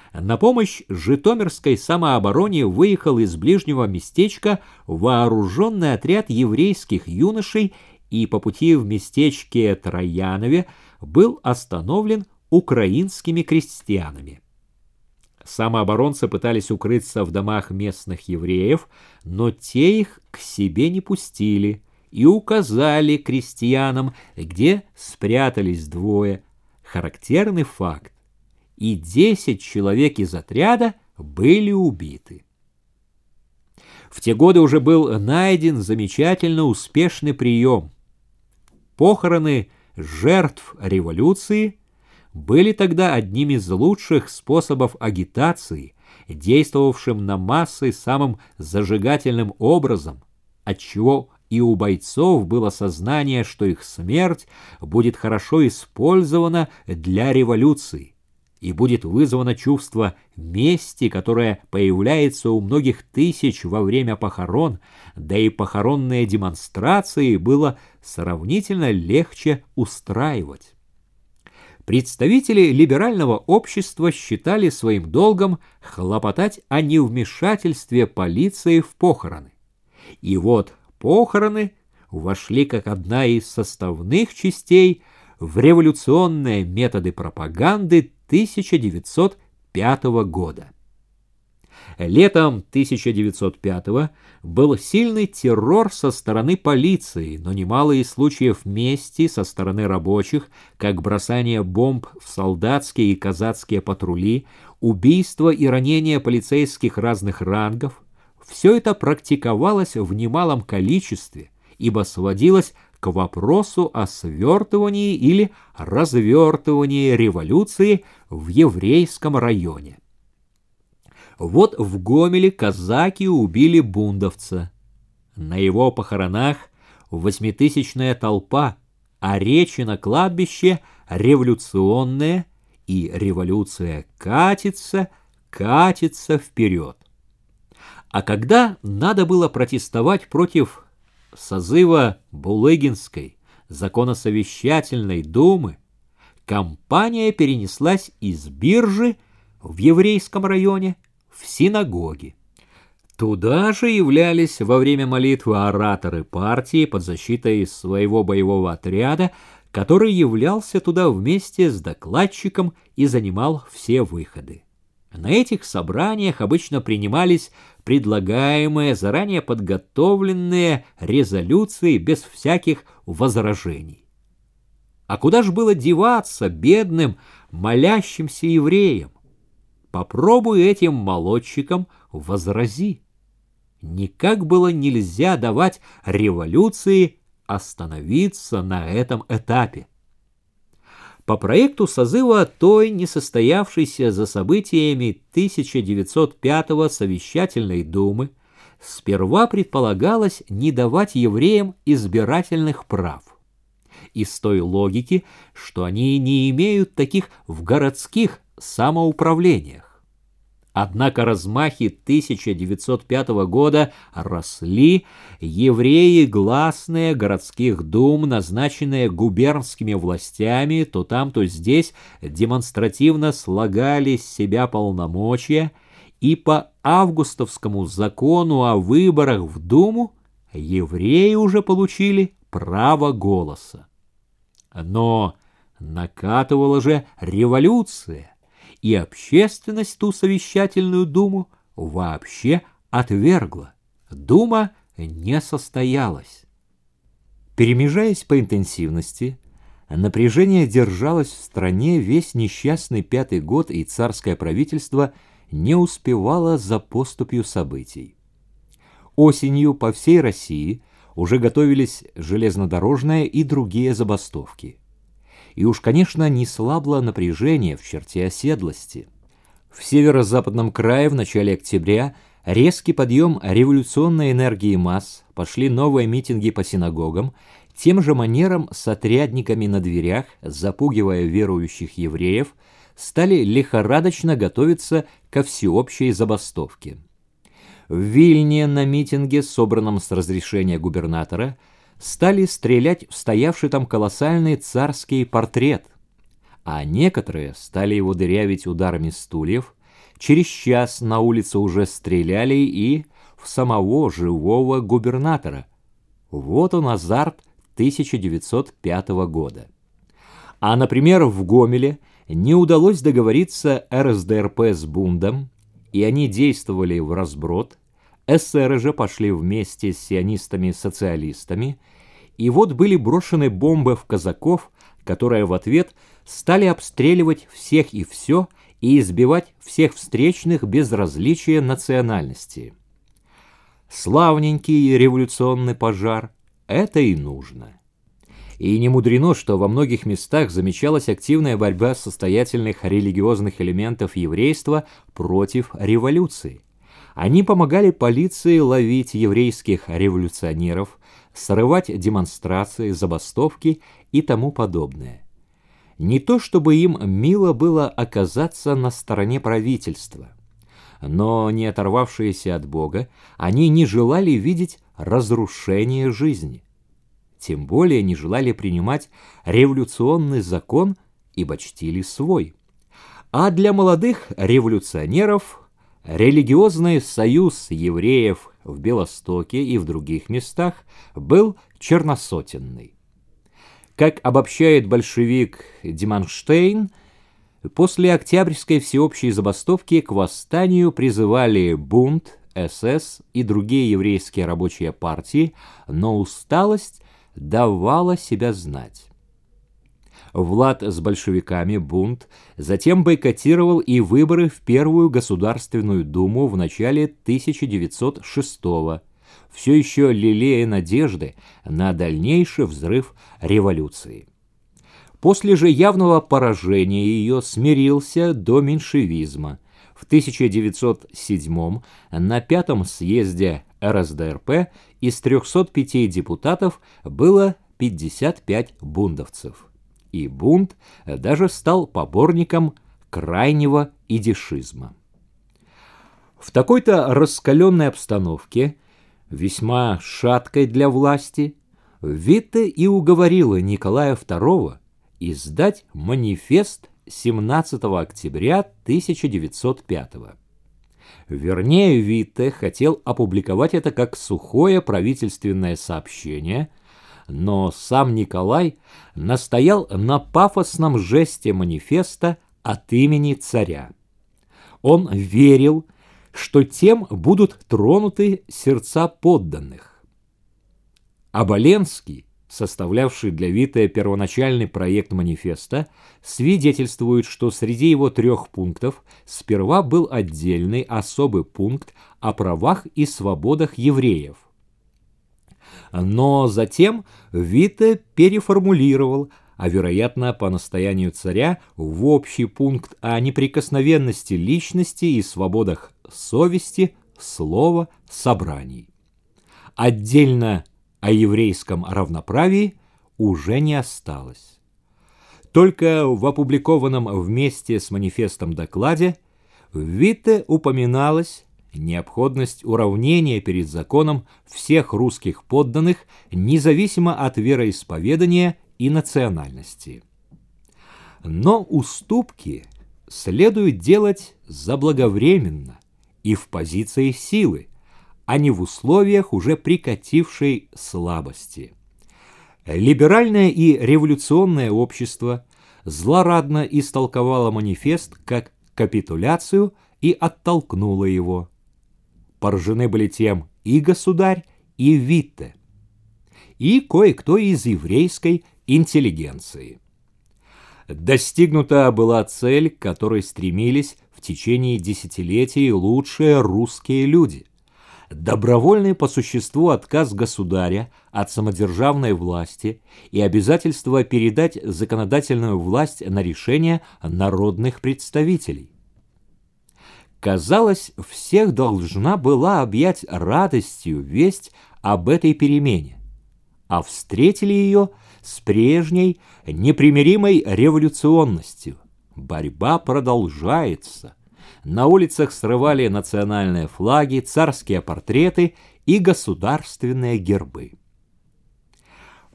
На помощь житомирской самообороне выехал из ближнего местечка вооруженный отряд еврейских юношей и по пути в местечке Троянове был остановлен украинскими крестьянами. Самооборонцы пытались укрыться в домах местных евреев, но те их к себе не пустили и указали крестьянам, где спрятались двое. Характерный факт. И 10 человек из отряда были убиты. В те годы уже был найден замечательно успешный прием. Похороны жертв революции были тогда одним из лучших способов агитации, действовавшим на массы самым зажигательным образом, отчего и у бойцов было сознание, что их смерть будет хорошо использована для революции и будет вызвано чувство мести, которое появляется у многих тысяч во время похорон, да и похоронные демонстрации было сравнительно легче устраивать. Представители либерального общества считали своим долгом хлопотать о невмешательстве полиции в похороны. И вот похороны вошли как одна из составных частей в революционные методы пропаганды 1905 года. Летом 1905 был сильный террор со стороны полиции, но немало и случаев мести со стороны рабочих, как бросание бомб в солдатские и казацкие патрули, убийства и ранения полицейских разных рангов. Все это практиковалось в немалом количестве, ибо сводилось к вопросу о свертывании или развертывании революции в еврейском районе. Вот в Гомеле казаки убили бундовца. На его похоронах 8-тысячная толпа, а речи на кладбище революционные, и революция катится вперед. А когда надо было протестовать против созыва Булыгинской законосовещательной думы, кампания перенеслась из Биржи в еврейском районе в синагоги. Туда же являлись во время молитвы ораторы партии под защитой своего боевого отряда, который являлся туда вместе с докладчиком и занимал все выходы. На этих собраниях обычно принимались предлагаемые, заранее подготовленные резолюции без всяких возражений. А куда ж было деваться бедным, молящимся евреям? Попробуй этим молодчикам возрази. Никак было нельзя давать революции остановиться на этом этапе. По проекту созыва той несостоявшейся за событиями 1905-го совещательной думы сперва предполагалось не давать евреям избирательных прав. Из той логики, что они не имеют таких в городских самоуправлениях. Однако размахи 1905 года росли, евреи гласные городских дум, назначенные губернскими властями, то там, то здесь демонстративно слагали с себя полномочия, и по августовскому закону о выборах в Думу евреи уже получили право голоса. Но накатывала же революция, и общественность ту совещательную думу вообще отвергла. Дума не состоялась. Перемежаясь по интенсивности, напряжение держалось в стране весь несчастный 5-й год, и царское правительство не успевало за поступью событий. Осенью по всей России уже готовились железнодорожные и другие забастовки. И уж, конечно, не слабло напряжение в черте оседлости. В северо-западном крае в начале октября резкий подъем революционной энергии масс, пошли новые митинги по синагогам, тем же манером с отрядниками на дверях, запугивая верующих евреев, стали лихорадочно готовиться ко всеобщей забастовке. В Вильне на митинге, собранном с разрешения губернатора, стали стрелять в стоявший там колоссальный царский портрет, а некоторые стали его дырявить ударами стульев, Через час на улице уже стреляли и в самого живого губернатора. Вот он азарт 1905 года. А, например, в Гомеле не удалось договориться РСДРП с Бундом, и они действовали вразброд. Эсеры же пошли вместе с сионистами-социалистами, и вот были брошены бомбы в казаков, которые в ответ стали обстреливать всех и все и избивать всех встречных без различия национальности. Славненький революционный пожар — это и нужно. И не мудрено, что во многих местах замечалась активная борьба состоятельных религиозных элементов еврейства против революции. Они помогали полиции ловить еврейских революционеров, срывать демонстрации, забастовки и тому подобное. Не то чтобы им мило было оказаться на стороне правительства, но, не оторвавшиеся от Бога, они не желали видеть разрушение жизни. Тем более не желали принимать революционный закон, ибо чтили свой. А для молодых революционеров религиозный союз евреев в Белостоке и в других местах был черносотенный. Как обобщает большевик Деманштейн, после Октябрьской всеобщей забастовки к восстанию призывали Бунд, СС и другие еврейские рабочие партии, но усталость давала себя знать. В лад с большевиками Бунд затем бойкотировал и выборы в Первую Государственную Думу в начале 1906-го, все еще лелея надежды на дальнейший взрыв революции. После же явного поражения ее смирился до меньшевизма. В 1907 на пятом съезде РСДРП из 305 депутатов было 55 бундовцев. И Бунд даже стал поборником крайнего идишизма. В такой-то раскаленной обстановке, весьма шаткой для власти, Витте и уговорила Николая II издать манифест 17 октября 1905 года. Вернее, Витте хотел опубликовать это как сухое правительственное сообщение, но сам Николай настоял на пафосном жесте манифеста от имени царя. Он верил, что тем будут тронуты сердца подданных. Оболенский, составлявший для Витте первоначальный проект манифеста, свидетельствует, что среди его 3 пунктов сперва был отдельный особый пункт о правах и свободах евреев. Но затем Витте переформулировал, а вероятно по настоянию царя, в общий пункт о неприкосновенности личности и свободах совести, слова, собраний. Отдельно о еврейском равноправии уже не осталось. Только в опубликованном вместе с манифестом докладе в Витте упоминалась необходимость уравнения перед законом всех русских подданных, независимо от вероисповедания и национальности. Но уступки следует делать заблаговременно и в позиции силы, а не в условиях уже прикатившей слабости. Либеральное и революционное общество злорадно истолковало манифест как капитуляцию и оттолкнуло его. Поражены были тем и государь, и Витте, и кое-кто из еврейской интеллигенции. Достигнута была цель, к которой стремились в течение десятилетий лучшие русские люди. Добровольный по существу отказ государя от самодержавной власти и обязательство передать законодательную власть на решение народных представителей. Казалось, всех должна была объять радостью весть об этой перемене, а встретили ее с прежней непримиримой революционностью. Борьба продолжается. На улицах срывали национальные флаги, царские портреты и государственные гербы.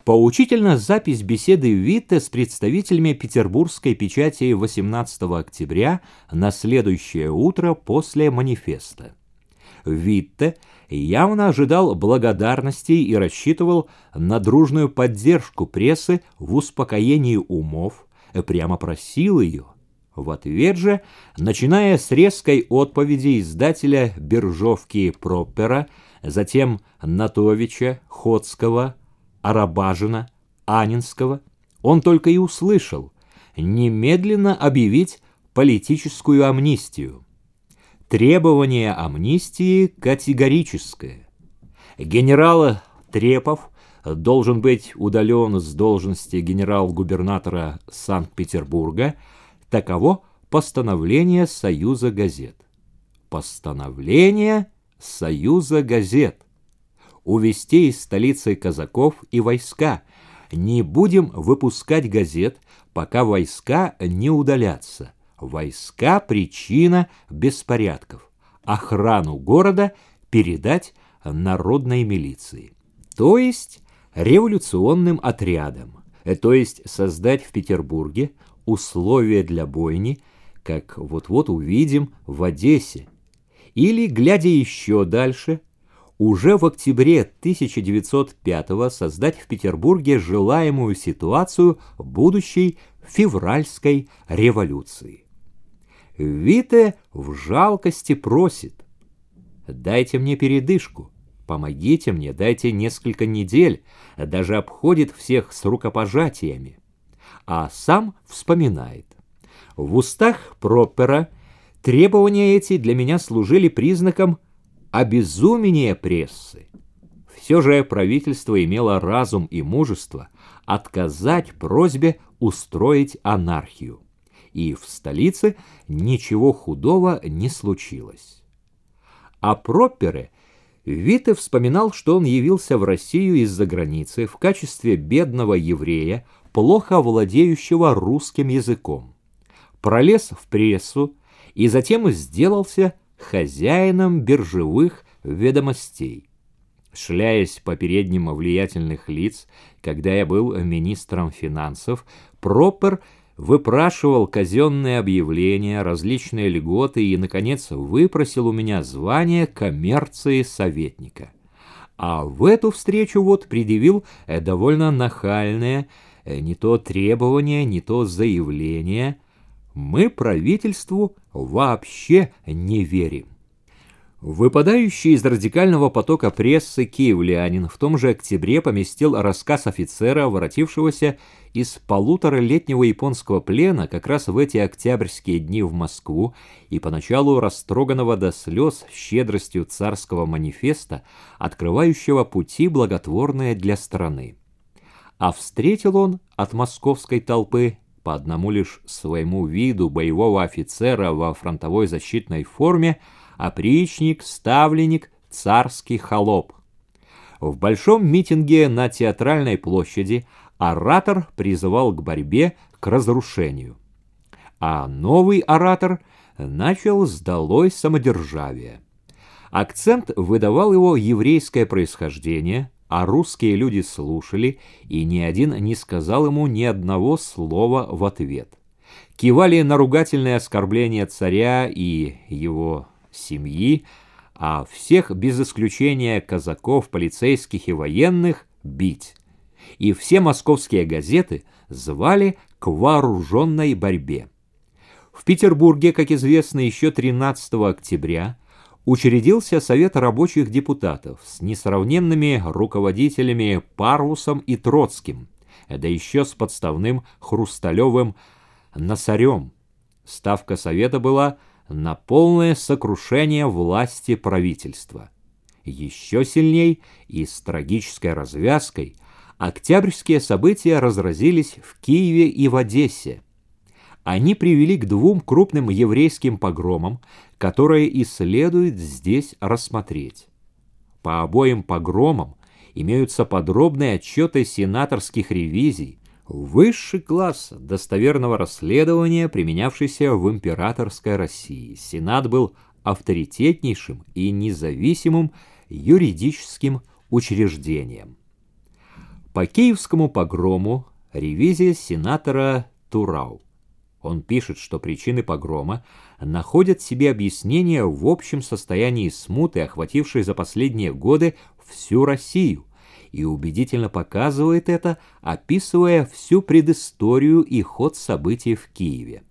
Поучительна запись беседы Витте с представителями петербургской печати 18 октября на следующее утро после манифеста. Витте явно ожидал благодарностей и рассчитывал на дружную поддержку прессы в успокоении умов, прямо просил ее. В ответ же, начиная с резкой отповеди издателя «Биржовки» Проппера, затем Натовича, Ходского, Арабажина, Анинского, он только и услышал немедленно объявить политическую амнистию. Требование амнистии категорическое. Генерал Трепов должен быть удален с должности генерал-губернатора Санкт-Петербурга. Таково постановление Союза газет. Постановление Союза газет. Увести из столицы казаков и войска. Не будем выпускать газет, пока войска не удалятся. Войска – причина беспорядков. Охрану города передать народной милиции, то есть революционным отрядам, то есть создать в Петербурге условия для бойни, как вот-вот увидим в Одессе. Или, глядя еще дальше, уже в октябре 1905-го создать в Петербурге желаемую ситуацию будущей февральской революции. Витте в жалкости просит: «Дайте мне передышку, помогите мне, дайте несколько недель», даже обходит всех с рукопожатиями. А сам вспоминает: «В устах Проппера требования эти для меня служили признаком обезумения прессы. Все же правительство имело разум и мужество отказать просьбе устроить анархию, и в столице ничего худого не случилось». О Проппере Витте вспоминал, что он явился в Россию из-за границы в качестве бедного еврея, плохо владеющего русским языком, пролез в прессу и затем сделался хозяином биржевых ведомостей. Шляясь по передним влиятельных лиц, когда я был министром финансов, Проппер выпрашивал казенные объявления, различные льготы и, наконец, выпросил у меня звание коммерции советника. А в эту встречу предъявил довольно нахальное не то требование, не то заявление: «Мы правительству вообще не верим». Выпадающий из радикального потока прессы «Киевлянин» в том же октябре поместил рассказ офицера, воротившегося из полуторалетнего японского плена как раз в эти октябрьские дни в Москву и поначалу растроганного до слез щедростью царского манифеста, открывающего пути благотворные для страны. А встретил он от московской толпы по одному лишь своему виду боевого офицера во фронтовой защитной форме опричник, ставленник, царский холоп. В большом митинге на Театральной площади оратор призывал к борьбе, к разрушению. А новый оратор начал с «долой самодержавия». Акцент выдавал его еврейское происхождение, а русские люди слушали, и ни один не сказал ему ни одного слова в ответ. Кивали на ругательные оскорбления царя и его семьи, а всех без исключения казаков, полицейских и военных бить. И все московские газеты звали к вооруженной борьбе. В Петербурге, как известно, еще 13 октября учредился Совет рабочих депутатов с несравненными руководителями Парвусом и Троцким, да еще с подставным Хрусталевым Носарем. Ставка Совета была на полное сокрушение власти правительства. Еще сильней и с трагической развязкой октябрьские события разразились в Киеве и в Одессе. Они привели к двум крупным еврейским погромам, которые и следует здесь рассмотреть. По обоим погромам имеются подробные отчеты сенаторских ревизий, высший класс достоверного расследования, применявшийся в императорской России. Сенат был авторитетнейшим и независимым юридическим учреждением. По киевскому погрому ревизия сенатора Турау. Он пишет, что причины погрома находят себе объяснение в общем состоянии смуты, охватившей за последние годы всю Россию, и убедительно показывает это, описывая всю предысторию и ход событий в Киеве.